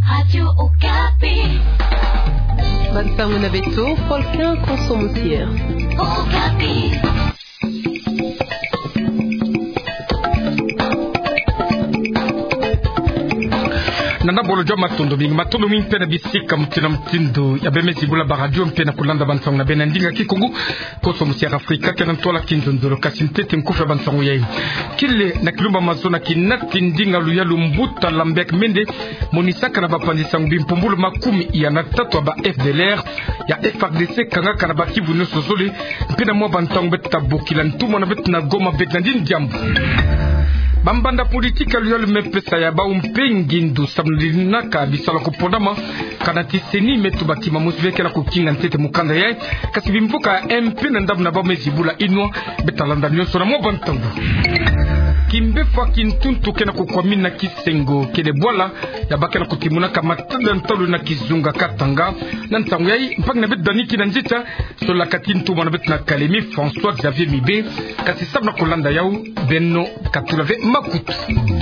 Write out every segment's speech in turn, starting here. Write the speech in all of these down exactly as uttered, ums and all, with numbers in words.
Radio Okapi. Banka Beto, Folkin Consommatière. Okapi. Nana bolo jwa matondo mingi matondo mingi pena bisika mtina mtindo ya bemezi bula baradio mpena kulanda bansong na benandinga kikungu koso musiya Afrika kena ntola kinzondolo kasintete mkufa bansong yayi kile na kilumba mazona kinati ndinga luya lumbuta lambek mende monisaka na bapandisa ngbimpumbulo makumi ya na tatu wa ba F D L R ya F A R D C kanga kana bakivu noso zole mpena mwa bansong beta bokila ntumo na beta na goma betandini jambu bambanda politika luyalo mepesa ya ba umpengindu samlinaka bisala kupondama kana tiseni metu bakima musveke na kukinga ntete mukanda yae kasi bimvuka M P na ndabu na ba mezibula inwa betalanda nyoso na mwa bantangu kimbefa kintuntu kena kukwamina kisengo kele bwala ya bakena kutimuna kama tada ntalo na kizunga katanga na ntangu yae mpaka na bet daniki na njita so la katintu mwana bet na Kalemi François Xavier Mibe kasi sabna kulanda yao Benno Katulave Makutu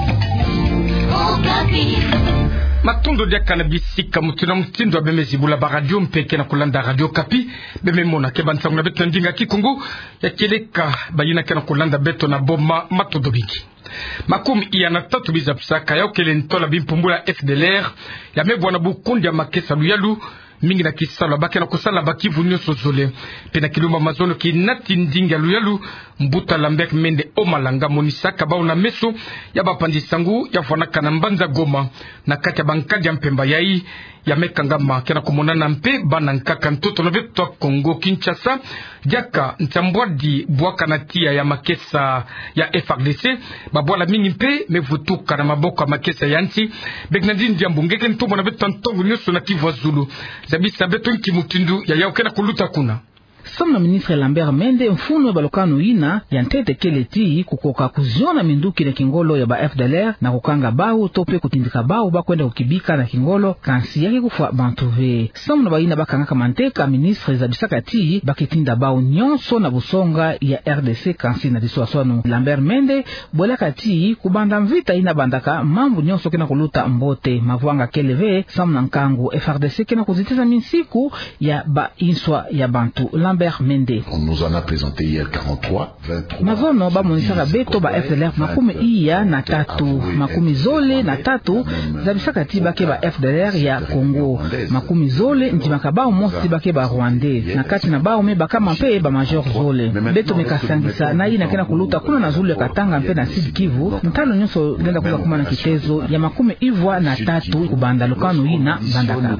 matondo dia kanabisika mutuna mtindo abemezi bula baradio mpeke na kulanda Radio Kapi beme mona ke bansangu na beto ndinga kikungu ya keleka bayina kana kulanda beto na boma matondo biki makumi iya na tatu biza psaka ya okele ntola bimpumbula F D L R ya mebwana bukundi ya makesa luyalu mingi na kisala baki na kusala baki vunyo sozole pena kilumba mazono ki nati ndinga luyalu mbuta lambek mende omalanga monisaka bao na meso ya bapandisangu ya fwanaka na mbanza Goma na kati ya bankadi ya mpemba yai ya mekangama kena kumonana mpe bana nkaka ntoto na vetu wa Kongo Kinshasa jaka ntambwadi buwaka na tia ya makesa ya F A R D C babwala mingi mpe mevutuka na maboko ya makesa ya nchi begnadini diambu ngeke ntomo na vetu antongu nyoso na Kivu Zulu zabisa beto nkimutindu ya yao kena kuluta kuna Samna ministre Lambert Mende mfuno balokano ina ya ntete keleti kukoka kuziona minduki na kingolo ya ba F D L R na kukanga bao tope kutindika bao bakwenda kukibika na kingolo kansi yake kufa bantuve. Samna baina bakanga kamanteka ministre za bisakati bakitinda bao nyonso na busonga ya R D C kansi na diswaswanu. Lambert Mende bwela kati kubanda mvita ina bandaka mambu nyonso kena kuluta mbote mavuanga keleve samna nkangu F R D C kena kuzitiza minsiku ya ba inswa ya bantu. Lambert Mende. On nous en a présenté hier quarante-trois, vingt-trois. Mazono ba monisaka beto ba F D L R makumi iya na tatu, makumi zole na tatu za bisakati bake ba F D L R ya Kongo, makumi zole njimaka bao mosi bake ba Rwandais, na kati na bao me bakama mpe ba major zole. Beto mekasangisa na ina kena kuluta kuna na zule katanga mpe na Sud Kivu, ntalo nyonso lenda kuza kuma na kitezo ya makumi ivwa na tatu kubanda lukano ina bandaka.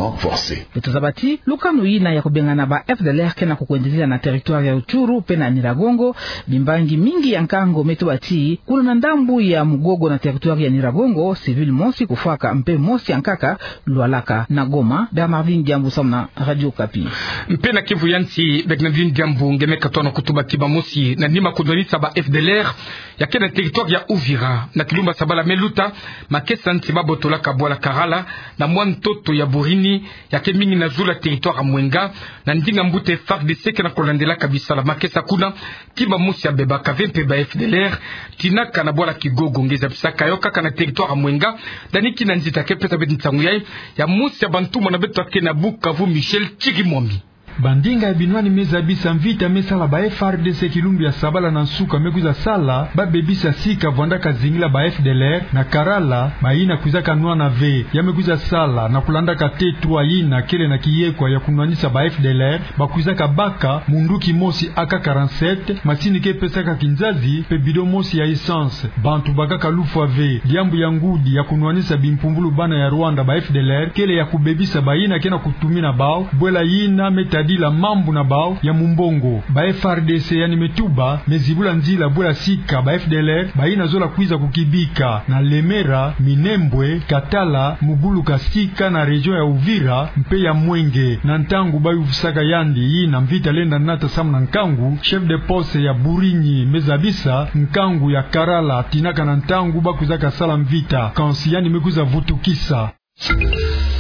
Beto zabati, lukano ina ya kubengana ba F D L R kena kukuendelea na territoire ya Uchuru pena Niragongo bimbangi mingi ya nkango metu bati kuna na ndambu ya Mugogo na territoire ya Niragongo civil mosi kufaka mpe mosi ankaka Lualaka na Goma. Bernardine Diambu samna Radio Kapi mpena Kivu yanti Bernardine Diambu ngemeka tono kutuba tiba mosi na nima kudonisa ba F D L R ya kena territoire ya Uvira na kilumba sabala meluta makesa ntiba botola kabwala karala na mwantoto ya Burini ya kemingi na zula territoire ya Mwenga na ndinga mbute F A R D C kena kolandela kabisa la makesa kuna kiba musi ya beba kavempe ba F D L R tinaka na bwala kigogo ngeza pisaka yoka kana territoire Mwenga daniki na nzita kepesa bedi ntangu yai ya musi ya bantuma na betu ake na Bukavu Michel Chigimwambi bandinga ya binwani mezabisa mvita mesala ba F A R D C kilumbi ya sabala na nsuka meguza sala ba bebisa sika vwandaka zingila ba F D L R na karala ba ina kuzaka nua na ve ya meguza sala na kulandaka tetwa ina kele na kiyekwa ya kunwanisa ba F D L R ba kuzaka baka munduki mosi A K quarante-sept matini ke pesaka kinzazi pe bido mosi ya essence bantu bakaka lufa ve diambu ya ngudi ya kunwanisa bimpumbulu bana ya Rwanda ba F D L R kele ya kubebisa ba ina kena kutumina bao bwela ina meta dila mambu na bao ya mumbongo ba F A R D C yani metuba mezibula nzila bwela sika ba F D L R ba ina zola kuiza kukibika na Lemera, Minembwe, Katala, Mugulu kasika na region ya Uvira mpe ya Mwenge na ntangu ba yufisaka yandi yi na mvita lenda nata samna nkangu chef de poste ya Burinyi mezabisa nkangu ya Karala tinaka na ntangu ba kuzaka sala mvita kansi yani mekuza vutukisa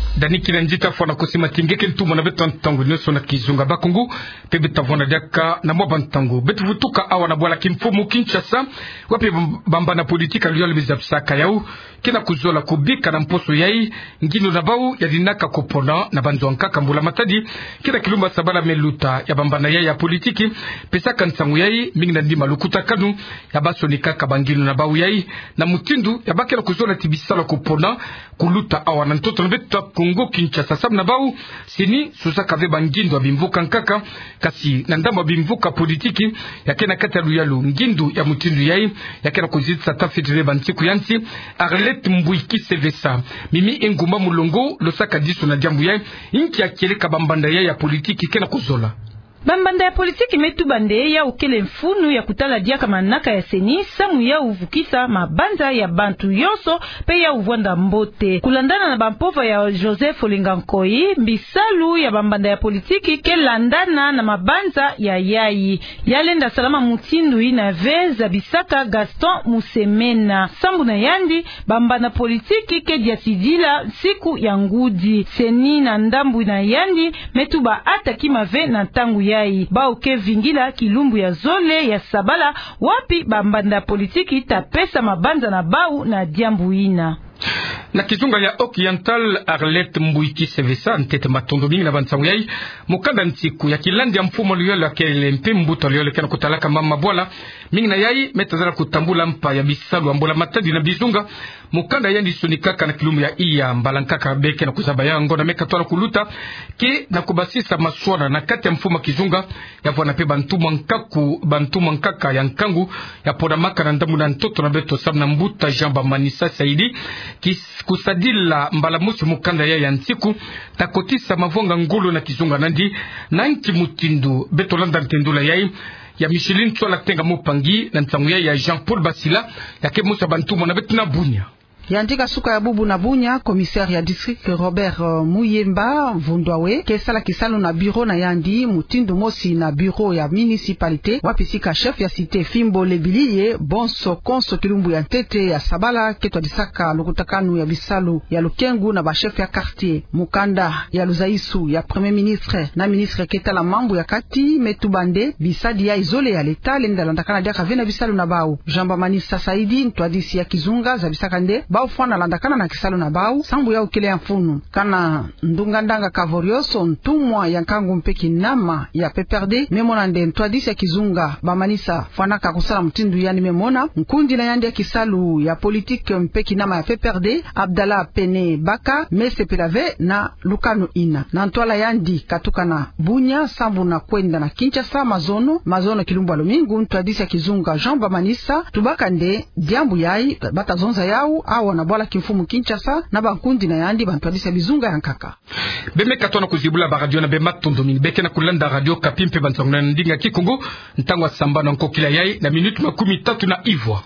Dani Kinanjita fona kusima tingeke ntuma na betu ntango nyoso na kizunga bakungu pebe tavona diaka na mwa ntango betu vutuka awa na bwala kimfumu Kinshasa wapi bamba na politika liyo libizapsaka yau kina kuzola kubika na mposo yai ngino na bau ya dinaka kopona na banzo nkaka mbula matadi kina kilumba sabala meluta ya bamba na yai ya politiki pesa kansangu yai mingi na ndima lukuta kanu ya baso ni kaka bangino na bau yai na mutindu ya bakela kuzola tibisala kopona kuluta awa na ntoto na betu Kongo Kinshasa sab na bau sini susa kave bangindo abimvuka nkaka kasi na ndamba bimvuka politiki yakena katalu yalu ngindu ya mutindu yai yakena kuzitsa tafitire bantiku yansi Arlette Mbuiki Sevesa mimi engumba mulongo losaka diso na jambu yai inki akeleka bambanda yai ya politiki kena kuzola bambanda ya politiki metu bande ya ukele mfunu ya kutala diaka manaka ya seni samu ya uvukisa mabanza ya bantu yoso pe ya uvwanda mbote kulandana na bampova ya Joseph Olingankoi mbisalu ya bambanda ya politiki ke landana na mabanza ya yai yalenda salama mutindu ina veza bisaka Gaston Musemena sambu na yandi bambanda politiki ke diasidila siku ya ngudi seni na ndambu na yandi metu ba ataki mave na tangu yai bao ke vingila kilumbu ya zole ya sabala wapi bambanda politiki tapesa mabanza na bau na diambu ina na kizunga ya Occidental Arlette Mbuiki Sevesa ntete matondo mingi na bansangu yai mukanda ntiku ya kilandi ya mfumo liyo la kele mpe mbuto liyo le kena kutalaka mama bwala mingi na yai metazara kutambula mpa ya bisalu ambola matadi na bizunga mukanda yandi sunikaka na kilumu ya iya mbalankaka beke na kuzaba yango na meka tola kuluta ke na kubasisa maswara na kati ya mfumo kizunga ya vwana pe bantuma nkaku bantuma nkaka ya nkangu ya poda maka na ndamu na ntoto na beto sabu na mbuta jamba manisa saidi kis kusadila mbalamusi mukanda ya ya ntiku takotisa mavonga ngulu na kizunga nandi na nki mutindu beto landa ntendula yai ya Micheline Tsola tenga mupangi na ntangu ya Jean-Paul Basila ya ke musa bantumo na betu na bunya Yandika suka ya bubu na bunya, commissaire ya district Robert uh, Muyemba Vundwawe, kesala kisalu na bureau na yandi, mutindu mosi na bureau ya municipalité, wapisika chef ya cité Fimbo Lebiliye, bonso konso kilumbu ya ntete ya sabala, ketwa disaka lukutakanu ya bisalu ya lukengu na ba chef ya quartier, mukanda ya luzaisu ya premier ministre, na ministre ketala mambu ya kati, metubande, bisadi ya izole ya leta, lenda landakana diaka vena bisalu na bau, jamba manisa saidi, ntwadisi ya kizunga, za bisaka nde, bau fwana landakana na kisalu na bau sambu ya ukele ya mfunu kana ndungandanga kavorioso ntumwa ya nkangu mpeki nama ya P P R D memona nde ntwadisi ya kizunga bamanisa fwana kakusala mtindu yani memona nkundi na yandi ya kisalu ya politike mpeki nama ya P P R D Abdallah Pene Baka Mese Pelave na Lukano Ina na ntwala yandi katuka na bunya sambu na kwenda na Kinshasa mazono mazono kilumbu alomingu ntwadisi ya kizunga Jean Bamanisa tubaka nde diambu yai batazonza yau awa na bwala kimfumu Kinshasa na bankundi na yandi bantwadisa bizunga ya nkaka beme katona kuzibula ba radio na bema tondo mingi beke na kulanda radio kapimpe banzangu na ndinga kikungu ntangwa samba na nkokila yai na minutu makumi tatu na ivwa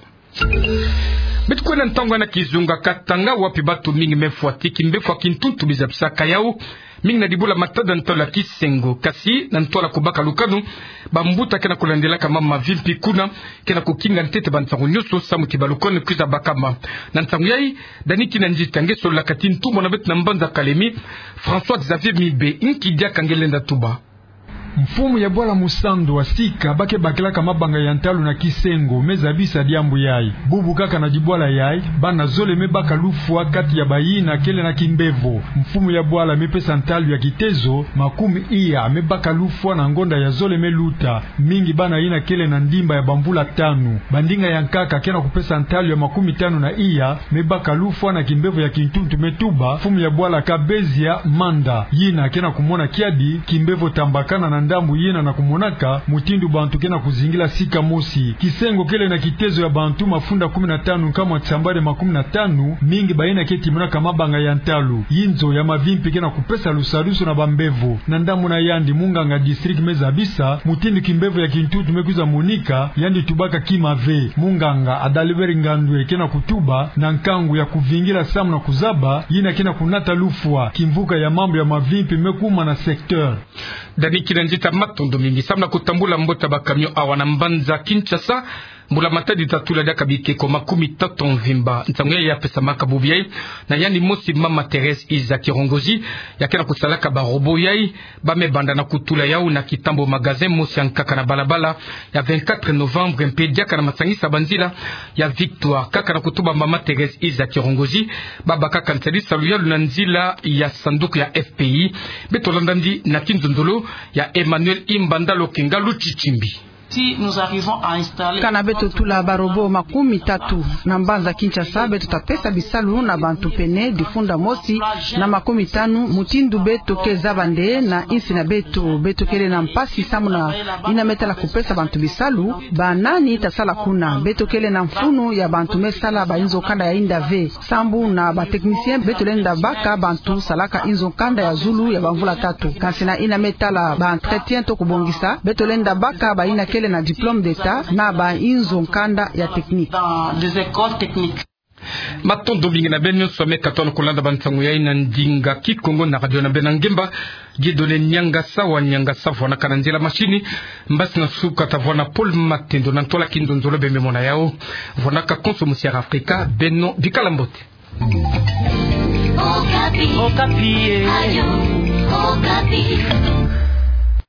betu kwena ntangwa na kizunga katanga wapi batu mingi mefuatiki mbefwa kintuntu bizapsaka yau mingi na dibula matada ntola kisengo kasi na ntola kubaka lukanu bambuta kena kulandela kama mavimpi kuna kena kukinga ntete bantangu nyoso samu kibalukone kuza bakama na ntangu yai daniki na njita ngeso la katintu mwana betu na mbanza kalemi François Xavier Mibe inki dia kangelenda tuba mfumu ya bwala musando wa sika bake bakela kama banga ya ntalu na kisengo mezabisa diambu yai bubu kaka na jibwala yai bana zole mebaka lufua kati ya bayi na kele na kimbevo mfumu ya bwala mepesa ntalu ya kitezo makumi iya mebaka lufua na ngonda ya zole meluta mingi bana ina kele na ndimba ya bambula tanu bandinga ya nkaka kena kupesa ntalu ya makumi tanu na iya mebaka lufua na kimbevo ya kintuntu metuba mfumu ya bwala kabezia manda yina kena kumona kiadi kimbevo tambakana na ndambu yena na kumonaka mutindu bantu kena kuzingila sika mosi kisengo kele na kitezo ya bantu mafunda kumi na tano kama tsambare makumi na tano mingi baina keti munaka mabanga ya ntalu yinzo ya mavimpi kena kupesa lusaruso na bambevo na ndamu na yandi munganga district mezabisa mutindu kimbevo ya kintutu mekuza monika yandi tubaka kimave munganga adaliberi ngandwe kena kutuba na nkangu ya kuvingila samu na kuzaba yina kena kunata lufua kimvuka ya mambo ya mavimpi mekuma na sekteur Dani Kinanjita matondo mingi samna kutambula mbota bakamyo awana mbanza Kinshasa mbula matadi tatula daka bikeko makumi tatu mvimba ntango ya pesa makabubi yai na yani mosi mama Therese Isaac Rongozi yakena kusalaka ba robo yai ba mebanda na kutula yao na kitambo magazin mosi ankaka na balabala ya vingt-quatre novembre mpedia kana masangisa banzila ya Victoire kaka na kutuba mama Therese Isaac Rongozi baba kaka nteli saluya na nzila ya sanduku ya F P I betolandandi na kinzondolo ya Emmanuel Imbandalo Kingalu Chichimbi. Si nous arrivons à installer kana beto tula barobo makumi tatu na mbanza Kinshasa beto tapesa bisalu na bantu pene difunda mosi na makumi tanu mutindu beto keza bande na insi na beto beto kele na mpasi samuna ina metala kupesa bantu bisalu banani tasala kuna beto kele na mfunu ya bantu mesala ba inzo kanda ya inda ve sambu na ba technicien beto lenda baka bantu salaka inzo kanda ya zulu ya bamvula tatu kansina ina metala ba entretien to kubongisa beto lenda baka ba ina kele na diplôme d'état na ba inzo nkanda ya technique dans des écoles techniques. Matondo bingi na benyo some katono kulanda bantangu ya ina ndinga kikongo na radio na benangemba Gidole nyanga sawa nyanga sawa na kananjela machini mbasi na suka tavona Paul Matendo na ntola kindonzolo bembe mona yao vona ka Consommation Africa Beno Bikalambote. Okapi. Okapi. Ayo. Okapi.